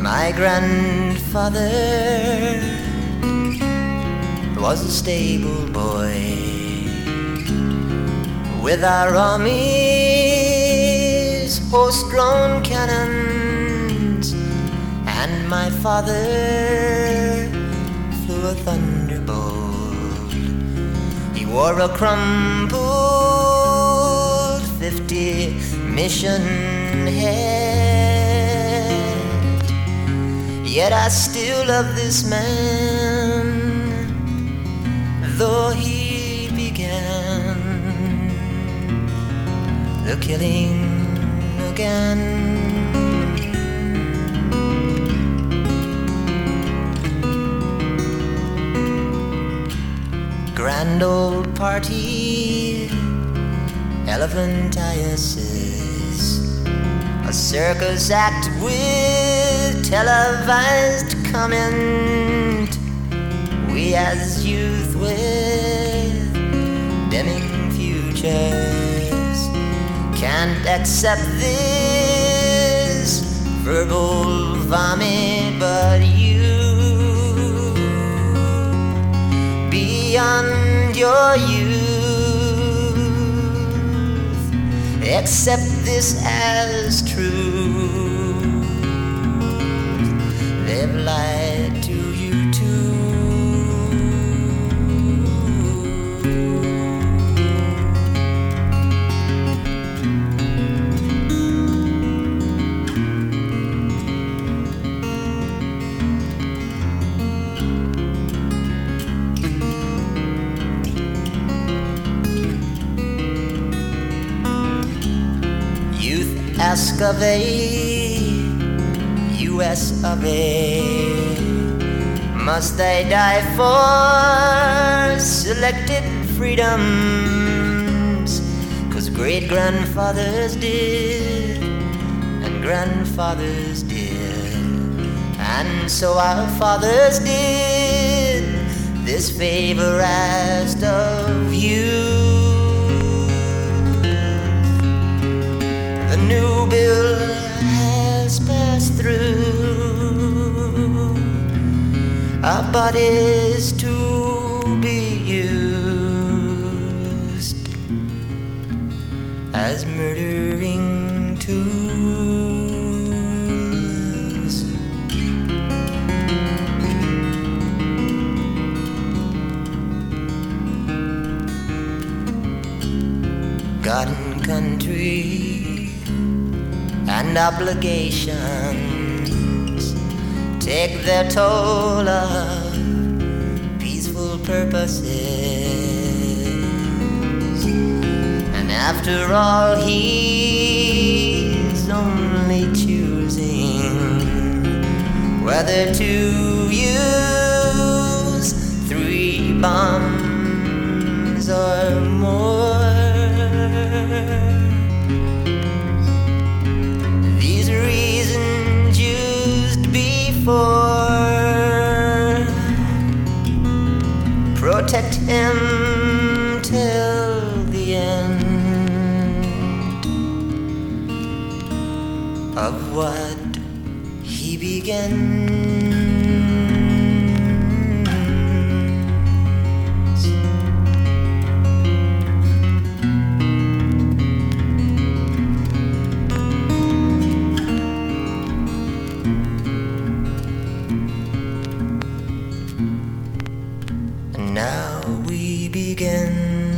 My grandfather was a stable boy with our army's horse-drawn cannons, and my father flew a thunderbolt. He wore a crumpled 50 mission hat. Yet I still love this man, though he began the killing again. Grand old party, elephantiasis, a circus act with televised comment. We as youth with dimming futures can't accept this verbal vomit, but you, beyond your youth, accept this as truth. They've lied to you too. Ask of a US of A, must they die for selected freedoms? 'Cause great-grandfathers did, and grandfathers did, and so our fathers did. This favor asked of you. The new bill has passed through, our bodies to be used as murdering tools. God and country and obligations take their toll of peaceful purposes, and after all he's only choosing whether to use 3 bombs or more. Protect him till the end of what he began. Now we begin